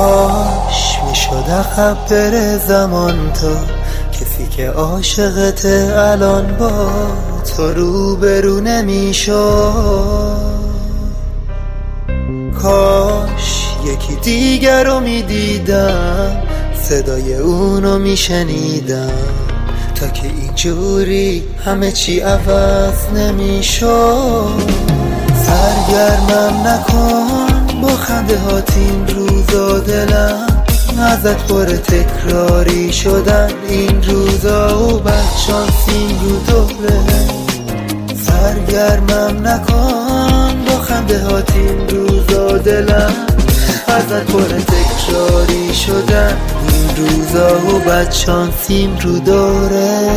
کاش میشد عقب بره زمان تا کسی که عاشقته الان با تو روبرو نمیشد. کاش یکی دیگر رو میدیدم، صدای اونو میشنیدم، تا که اینجوری همه چی عوض نمیشد. سرگرمم نکن با خنده هات این روزا، دلم ازت پر تکراری شدن این روزا و بدشانسیم رو دوره. سرگرمم نکن با خنده هات این روزا، دلم ازت پر تکراری شدن این روزا و بدشانسیم رو دوره.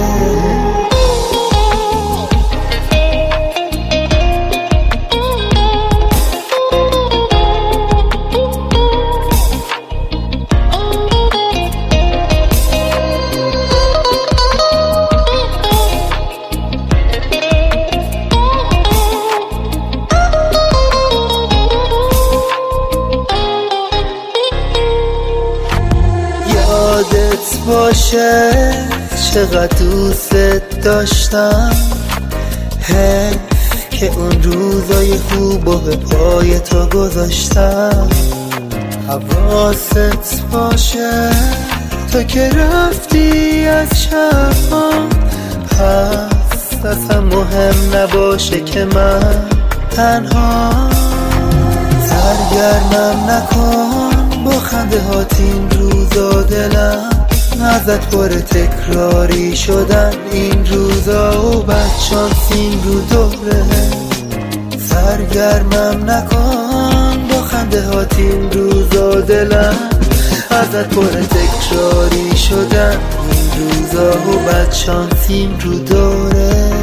یادت باشه چقدر دوست داشتم، حیف که اون روزای خوبو به پای تو گذاشتم. حواست باشه تا که رفتی از شبام، پس اصلا مهم نباشه که من تنها. سرگرمم نکن با خنده هات این روزا، دلم ازت پر تکراری شدن این روزا و بدشانسیم رو دوره. سرگرمم نکن با خنده هات این روزا، دلم ازت پر تکراری شدن این روزا و بدشانسیم رو دوره.